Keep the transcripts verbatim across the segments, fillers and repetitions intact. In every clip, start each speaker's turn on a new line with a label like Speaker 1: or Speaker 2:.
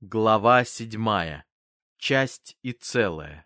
Speaker 1: Глава седьмая. Часть и целое.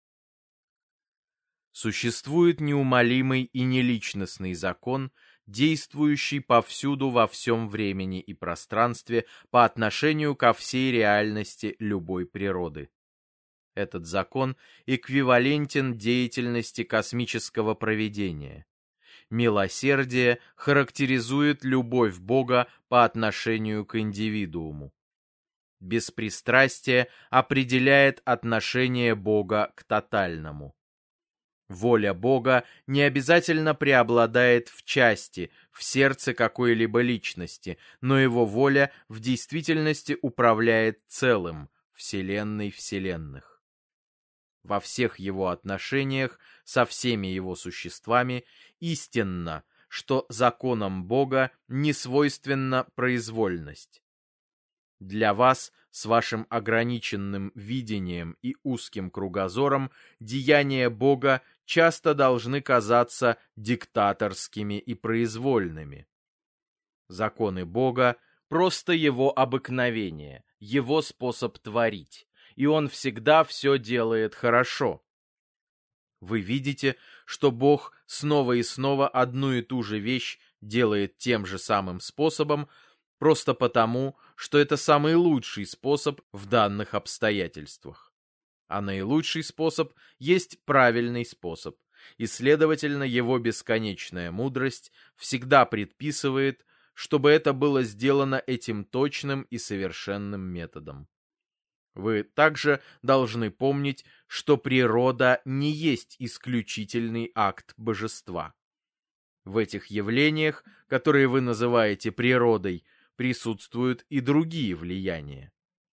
Speaker 1: Существует неумолимый и неличностный закон, действующий повсюду во всем времени и пространстве по отношению ко всей реальности любой природы. Этот закон эквивалентен деятельности космического провидения. Милосердие характеризует любовь Бога по отношению к индивидууму. Беспристрастие определяет отношение Бога к тотальному. Воля Бога не обязательно преобладает в части, в сердце какой-либо личности, но его воля в действительности управляет целым, вселенной вселенных. Во всех его отношениях со всеми его существами истинно, что законам Бога не свойственна произвольность. Для вас, с вашим ограниченным видением и узким кругозором, деяния Бога часто должны казаться диктаторскими и произвольными. Законы Бога – просто его обыкновение, его способ творить, и он всегда все делает хорошо. Вы видите, что Бог снова и снова одну и ту же вещь делает тем же самым способом, просто потому, что это самый лучший способ в данных обстоятельствах. А наилучший способ есть правильный способ, и, следовательно, его бесконечная мудрость всегда предписывает, чтобы это было сделано этим точным и совершенным методом. Вы также должны помнить, что природа не есть исключительный акт божества. В этих явлениях, которые вы называете природой, присутствуют и другие влияния.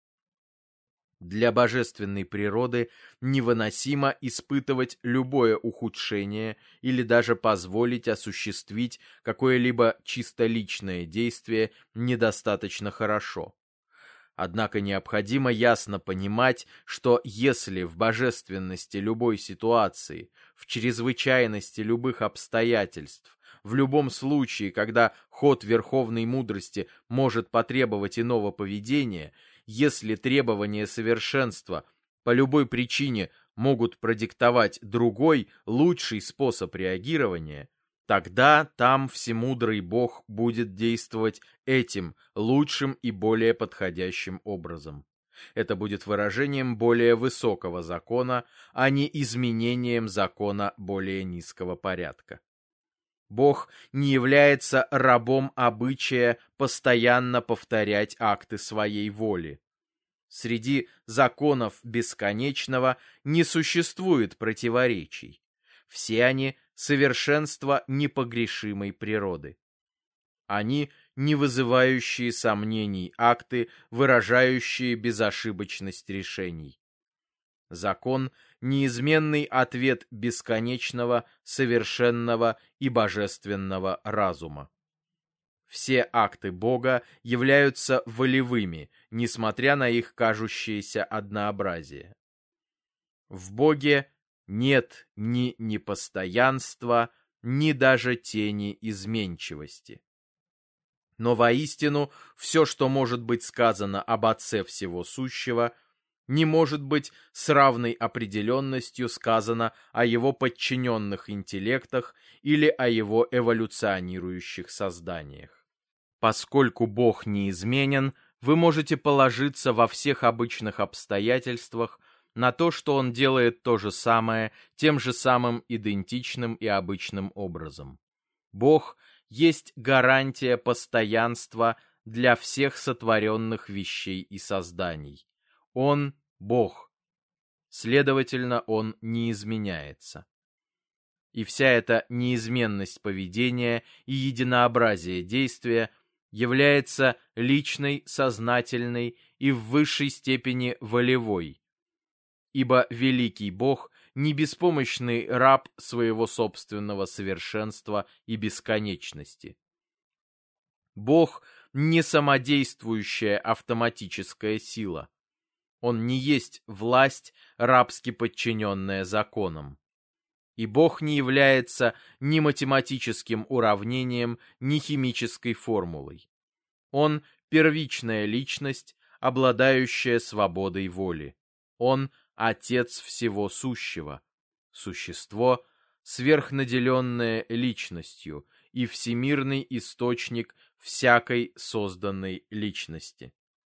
Speaker 1: Для божественной природы невыносимо испытывать любое ухудшение или даже позволить осуществить какое-либо чисто личное действие недостаточно хорошо. Однако необходимо ясно понимать, что если в божественности любой ситуации, в чрезвычайности любых обстоятельств, в любом случае, когда ход верховной мудрости может потребовать иного поведения, если требования совершенства по любой причине могут продиктовать другой, лучший способ реагирования, тогда там всемудрый Бог будет действовать этим лучшим и более подходящим образом. Это будет выражением более высокого закона, а не изменением закона более низкого порядка. Бог не является рабом обычая постоянно повторять акты своей воли. Среди законов бесконечного не существует противоречий. Все они — совершенство непогрешимой природы. Они — не вызывающие сомнений акты, выражающие безошибочность решений. Закон — неизменный ответ бесконечного, совершенного и божественного разума. Все акты Бога являются волевыми, несмотря на их кажущееся однообразие. В Боге нет ни непостоянства, ни даже тени изменчивости. Но воистину все, что может быть сказано об Отце Всего Сущего, не может быть с равной определенностью сказано о его подчиненных интеллектах или о его эволюционирующих созданиях. Поскольку Бог неизменен, вы можете положиться во всех обычных обстоятельствах на то, что Он делает то же самое, тем же самым идентичным и обычным образом. Бог есть гарантия постоянства для всех сотворенных вещей и созданий. Он — Бог. Следовательно, Он не изменяется. И вся эта неизменность поведения и единообразие действия является личной, сознательной и в высшей степени волевой. Ибо великий Бог не беспомощный раб своего собственного совершенства и бесконечности. Бог не самодействующая автоматическая сила. Он не есть власть, рабски подчиненная законам. И Бог не является ни математическим уравнением, ни химической формулой. Он — первичная личность, обладающая свободой воли. Он — Отец всего сущего, существо, сверхнаделенное личностью и всемирный источник всякой созданной личности.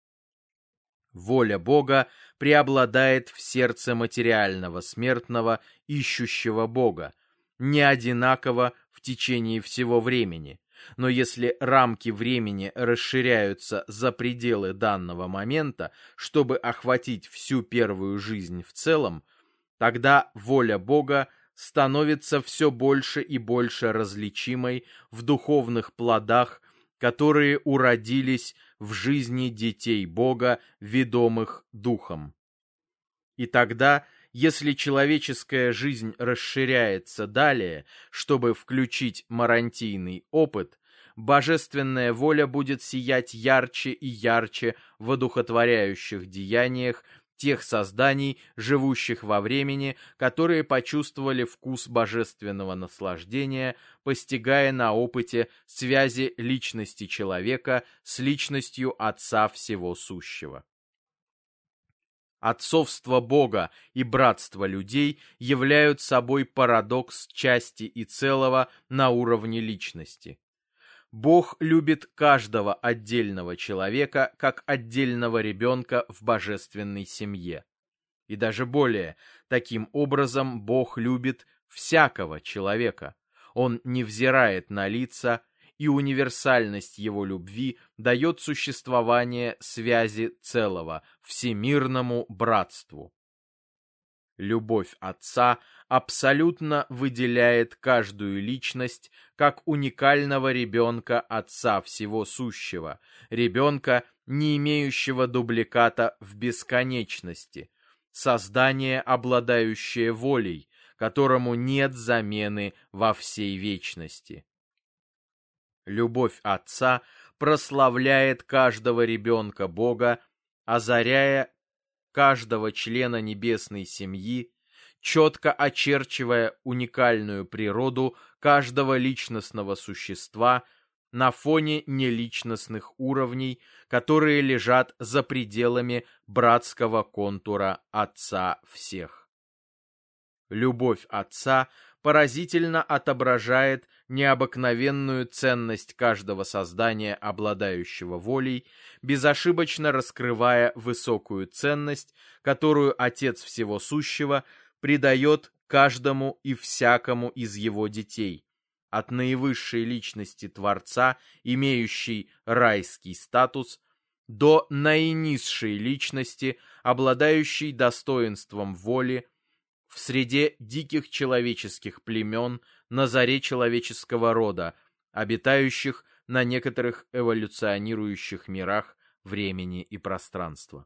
Speaker 1: Воля Бога преобладает в сердце материального смертного, ищущего Бога, не одинаково в течение всего времени. Но если рамки времени расширяются за пределы данного момента, чтобы охватить всю первую жизнь в целом, тогда воля Бога становится все больше и больше различимой в духовных плодах, которые уродились в жизни детей Бога, ведомых Духом. И тогда, если человеческая жизнь расширяется далее, чтобы включить марантийный опыт, божественная воля будет сиять ярче и ярче в одухотворяющих деяниях тех созданий, живущих во времени, которые почувствовали вкус божественного наслаждения, постигая на опыте связи личности человека с личностью Отца всего сущего. Отцовство Бога и братство людей являют собой парадокс части и целого на уровне личности. Бог любит каждого отдельного человека как отдельного ребенка в божественной семье. И даже более, таким образом Бог любит всякого человека. Он не взирает на лица, и универсальность его любви дает существование связи целого, всемирному братству. Любовь Отца абсолютно выделяет каждую личность как уникального ребенка Отца всего сущего, ребенка, не имеющего дубликата в бесконечности, создание, обладающее волей, которому нет замены во всей вечности. Любовь Отца прославляет каждого ребенка Бога, озаряя каждого члена небесной семьи, четко очерчивая уникальную природу каждого личностного существа на фоне неличностных уровней, которые лежат за пределами братского контура Отца всех. Любовь Отца поразительно отображает необыкновенную ценность каждого создания, обладающего волей, безошибочно раскрывая высокую ценность, которую Отец всего сущего придает каждому и всякому из его детей, от наивысшей личности Творца, имеющей райский статус, до наинизшей личности, обладающей достоинством воли, в среде диких человеческих племен на заре человеческого рода, обитающих на некоторых эволюционирующих мирах времени и пространства.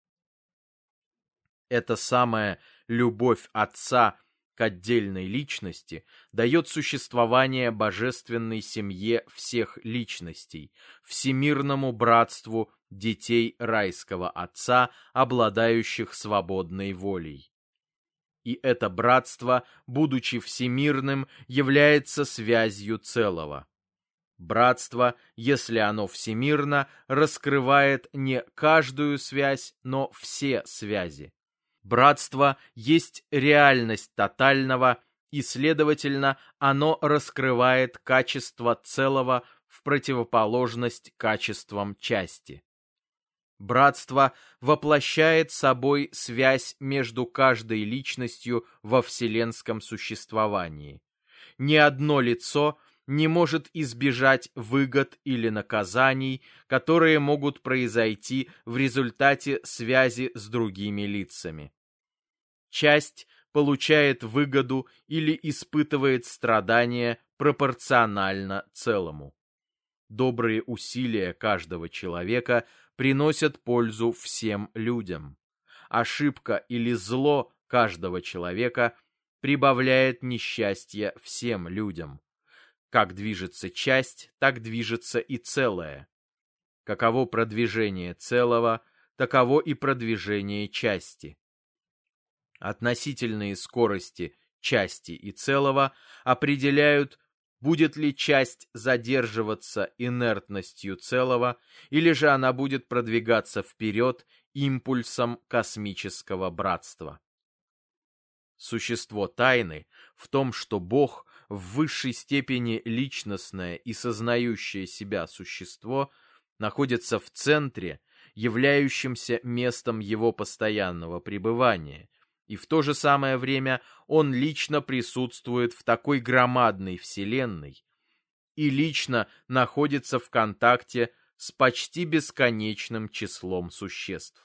Speaker 1: Эта самая любовь Отца к отдельной личности дает существование божественной семье всех личностей, всемирному братству детей райского Отца, обладающих свободной волей. И это братство, будучи всемирным, является связью целого. Братство, если оно всемирно, раскрывает не каждую связь, но все связи. Братство есть реальность тотального, и, следовательно, оно раскрывает качество целого в противоположность качествам части. Братство воплощает собой связь между каждой личностью во вселенском существовании. Ни одно лицо не может избежать выгод или наказаний, которые могут произойти в результате связи с другими лицами. Часть получает выгоду или испытывает страдания пропорционально целому. Добрые усилия каждого человека приносят пользу всем людям. Ошибка или зло каждого человека прибавляет несчастье всем людям. Как движется часть, так движется и целое. Каково продвижение целого, таково и продвижение части. Относительные скорости части и целого определяют будет ли часть задерживаться инертностью целого, или же она будет продвигаться вперед импульсом космического братства. Существо тайны в том, что Бог в высшей степени личностное и сознающее себя существо находится в центре, являющемся местом его постоянного пребывания, и в то же самое время он лично присутствует в такой громадной вселенной и лично находится в контакте с почти бесконечным числом существ.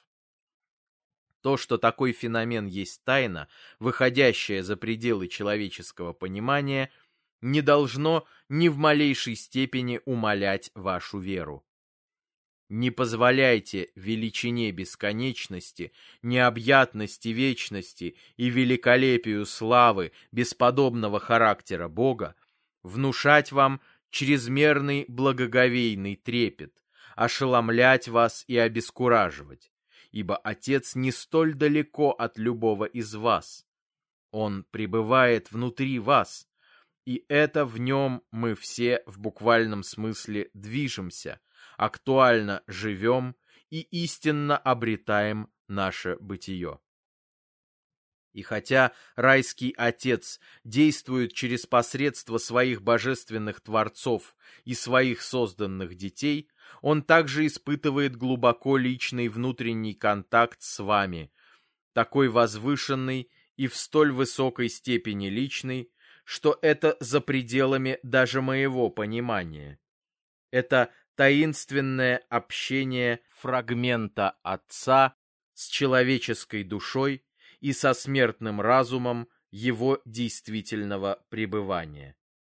Speaker 1: То, что такой феномен есть тайна, выходящая за пределы человеческого понимания, не должно ни в малейшей степени умалять вашу веру. Не позволяйте величине бесконечности, необъятности вечности и великолепию славы бесподобного характера Бога внушать вам чрезмерный благоговейный трепет, ошеломлять вас и обескураживать. Ибо Отец не столь далеко от любого из вас. Он пребывает внутри вас, и это в нем мы все в буквальном смысле движемся, актуально живем и истинно обретаем наше бытие. И хотя райский Отец действует через посредство своих божественных творцов и своих созданных детей, он также испытывает глубоко личный внутренний контакт с вами, такой возвышенный и в столь высокой степени личный, что это за пределами даже моего понимания. Это таинственное общение фрагмента Отца с человеческой душой и со смертным разумом его действительного пребывания.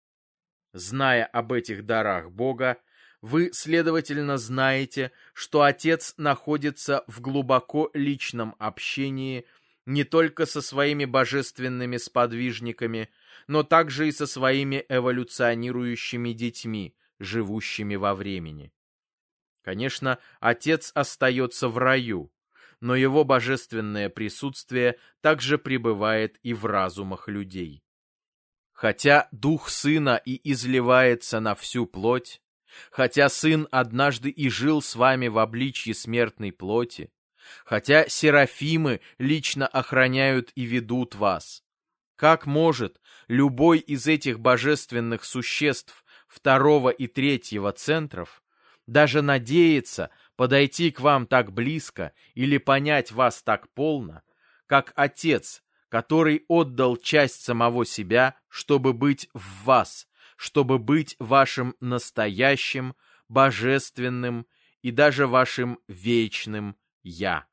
Speaker 1: Зная об этих дарах Бога, вы, следовательно, знаете, что Отец находится в глубоко личном общении не только со своими божественными сподвижниками, но также и со своими эволюционирующими детьми, живущими во времени. Конечно, Отец остается в раю, но его божественное присутствие также пребывает и в разумах людей. Хотя Дух Сына и изливается на всю плоть, хотя Сын однажды и жил с вами в обличье смертной плоти, хотя серафимы лично охраняют и ведут вас, как может любой из этих божественных существ второго и третьего центров даже надеяться подойти к вам так близко или понять вас так полно, как Отец, который отдал часть самого себя, чтобы быть в вас, чтобы быть вашим настоящим, божественным и даже вашим вечным «Я».